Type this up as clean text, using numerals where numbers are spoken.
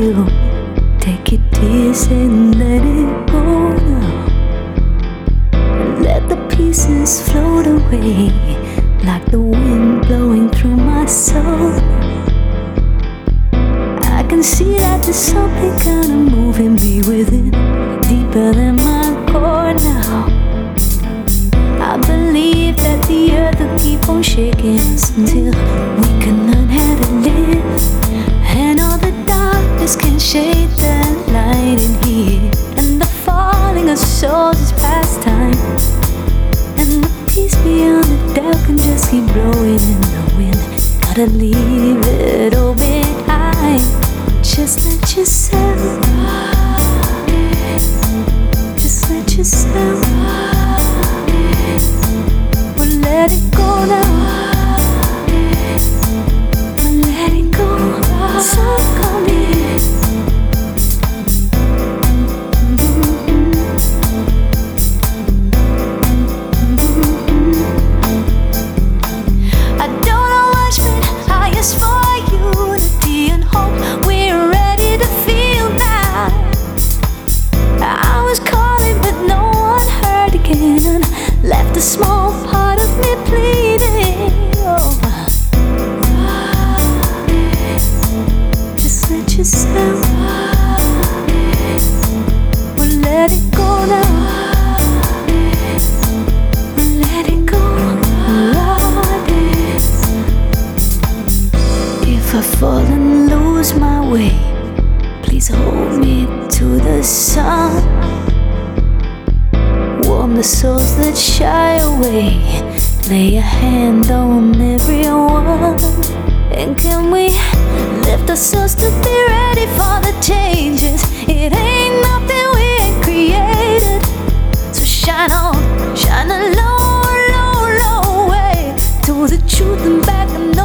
you. Take your tears and let it go now. Let the pieces float away like the wind blowing through my soul. I can see that there's something kinda moving me within, deeper than my core now. I believe that the earth will keep on shaking us until we can learn how to live. And all the darkness can shade the light in here, and the falling of souls is past time. And the peace beyond the doubt can just keep blowing in the wind. Gotta leave it all behind. Just let yourself, just let yourself, well, let it go now. Well, let it go. So come in. I don't know what's been highest for unity and hope. We're ready to feel now. I was calling, but no one heard again, and left a small part of me bleeding. Oh. Just let yourself, well, let it go now. Let it go. If I fall and lose my way, please hold me to the sun. Warm the souls that shy away. Lay a hand on everyone. And can we lift ourselves to be ready for the changes? It ain't nothing we ain't created. So shine on, shine a low, low, low way to the truth and back and